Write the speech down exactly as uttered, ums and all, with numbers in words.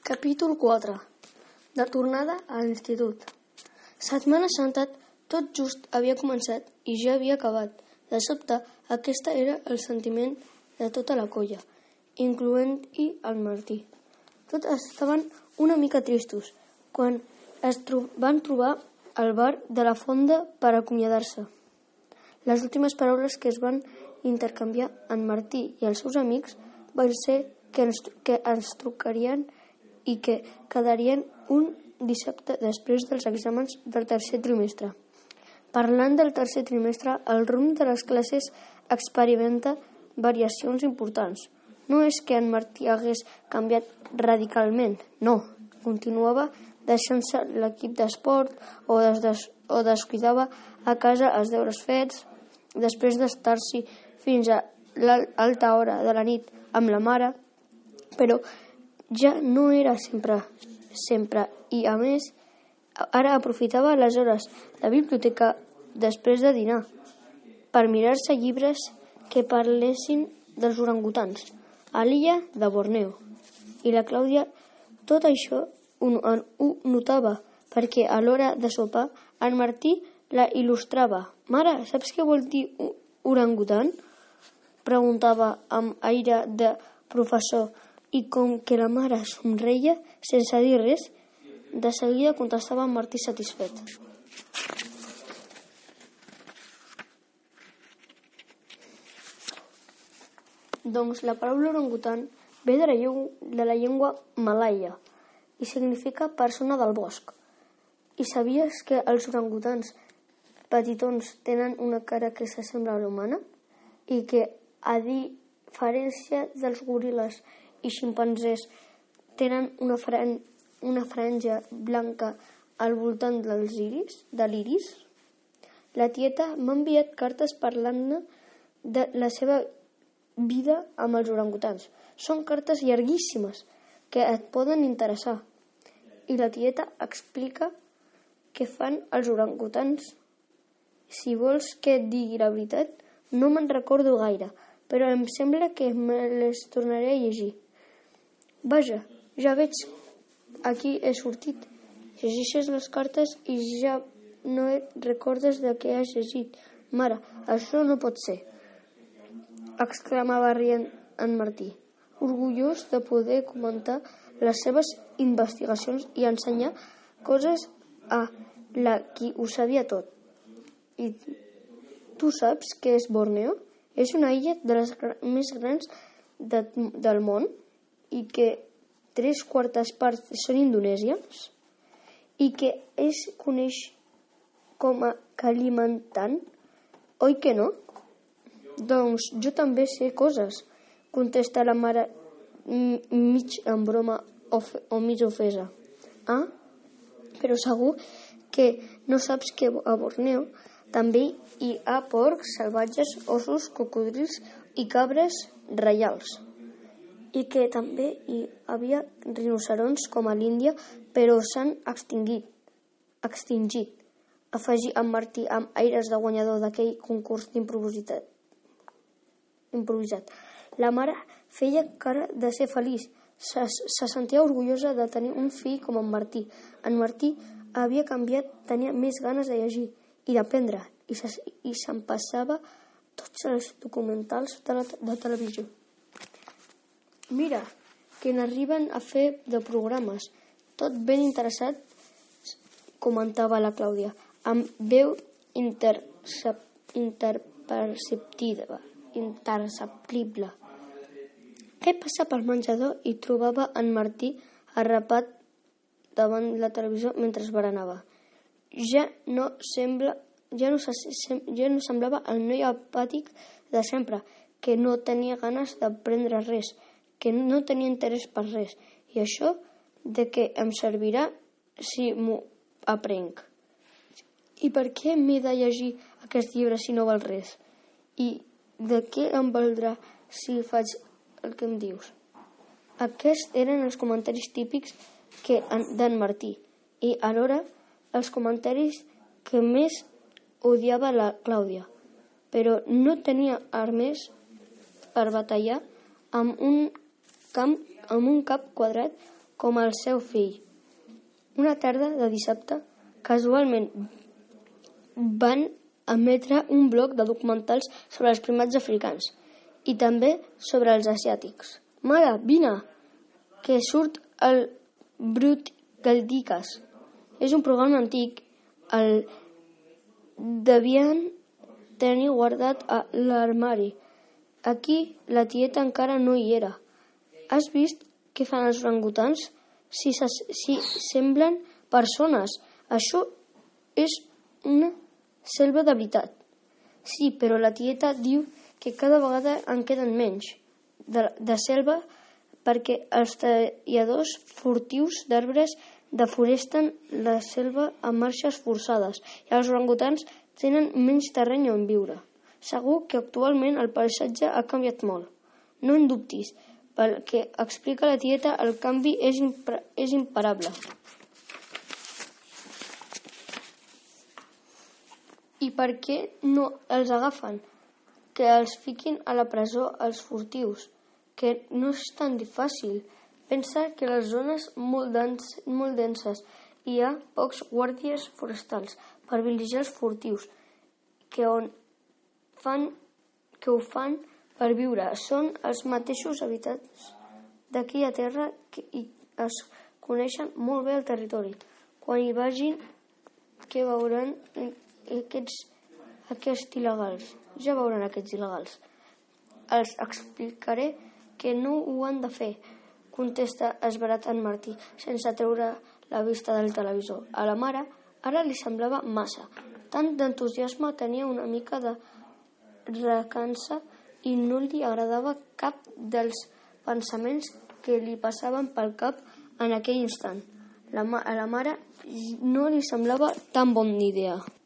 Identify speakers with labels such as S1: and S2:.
S1: Capítol quatre. De tornada a l'institut. Setmana Santa tot just havia començat i ja havia acabat. De sobte, aquesta era el sentiment de tota la colla, incloent-hi el Martí. Tots estaven una mica tristos quan es tro- van trobar al bar de la fonda per acomiadar-se. Les últimes paraules que es van intercanviar en Martí i els seus amics van ser que ens, que ens trucarien i que quedarien un dissabte després dels exàmens del tercer trimestre. Parlant del tercer trimestre, el rumb de les classes experimenta variacions importants. No és que en Martí hagués canviat radicalment, no. Continuava deixant-se l'equip d'esport o, des, o descuidava a casa els deures fets després d'estar-s'hi fins a l'alta hora de la nit amb la mare, però ja no era sempre, sempre, i a més, ara aprofitava les hores de biblioteca després de dinar per mirar-se llibres que parlessin dels orangutans a l'illa de Borneo. I la Clàudia tot això ho, ho notava, perquè a l'hora de sopar en Martí la il·lustrava. «Mare, saps què vol dir orangutan?», preguntava amb aire de professor, i com que la mare somreia sense dir res, de seguida contestava en Martí satisfet. Doncs la paraula orangutan ve de la, lleu, de la llengua malaia i significa persona del bosc. I sabies que els orangutans petitons tenen una cara que s'assembla a la humana? I que, a diferència dels goril·les i ximpanzés, tenen una, fran una franja blanca al voltant dels iris, de l'iris? La tieta m'ha enviat cartes parlant-ne de la seva vida amb els orangutans. Són cartes llarguíssimes que et poden interessar. I la tieta explica què fan els orangutans. Si vols que et digui la veritat, no me'n recordo gaire, però em sembla que me les tornaré a llegir. Vaja, ja veig, aquí he sortit. Llegeixes les cartes i ja no et recordes de què has llegit. Mare, això no pot ser, exclamava rient en Martí, orgullós de poder comentar les seves investigacions i ensenyar coses a la qui ho sabia tot. I tu saps què és Borneo? És una illa de les més grans de, del món i que tres quartes parts són indonèsies i que es coneix com a Kalimantan, oi que no? Doncs jo també sé coses, contesta la mare mig en broma o, o mig ofesa. Ah, però segur que no saps que a Borneo també hi ha porcs salvatges, ossos, cocodrils i cabres reials. I que també hi havia rinoceronts com a l'Índia, però s'han extingit. Extingit, afegí en Martí amb aires de guanyador d'aquell concurs d'improvisat. Improvisat. La mare feia cara de ser feliç. Se, se sentia orgullosa de tenir un fill com en Martí. En Martí havia canviat, tenia més ganes de llegir i d'aprendre, i, se, i s'empassava tots els documentals de, la, de televisió. Mira, que n'arriben a fer de programes, tot ben interessat, comentava la Clàudia, amb veu intercep, interperceptiva, interceptible. Què passa pel menjador i trobava en Martí arrapat davant la televisió mentre es berenava. Ja no sembla, ja no, ja no semblava el noi apàtic de sempre, que no tenia ganes d'aprendre res, que no tenia interès per res. I això de què em servirà si m'ho aprenc? I per què m'he de llegir aquest llibre si no val res? I de què em valdrà si faig el que em dius? Aquests eren els comentaris típics que d'en Martí i alhora els comentaris que més odiava la Clàudia, però no tenia armes per batallar amb un camp amb un cap quadrat com el seu fill. Una tarda de dissabte, casualment, van emetre un bloc de documentals sobre els primats africans i també sobre els asiàtics. Mare, vine, que surt el Brut Galdicas. És un programa antic, el devien tenir guardat a l'armari. Aquí la tieta encara no hi era. Has vist què fan els orangutans? Si, si semblen persones. Això és una selva de veritat. Sí, però la tieta diu que cada vegada en queden menys de, de selva perquè els talladors furtius d'arbres deforesten la selva a marxes forçades i els orangutans tenen menys terreny on viure. Segur que actualment el paisatge ha canviat molt. No en dubtis, pel que explica la tieta, el canvi és, impar és imparable. I per què no els agafen? Que els fiquin a la presó els furtius, que no és tan fàcil. Pensa que les zones molt, dens, molt denses hi ha pocs guàrdies forestals per vigilar els furtius, que, on fan, que ho fan per viure. Són els mateixos habitants d'aquí a terra que i es coneixen molt bé el territori. Quan hi vagin, que veuran aquests, aquests il·legals. Ja veuran aquests il·legals. Els explicaré que no ho han de fer, contesta esverat en Martí, sense treure la vista del televisor. A la mare ara li semblava massa. Tant d'entusiasme tenia una mica de recança i no li agradava cap dels pensaments que li passaven pel cap en aquell instant. La, a la mare no li semblava tan bona idea.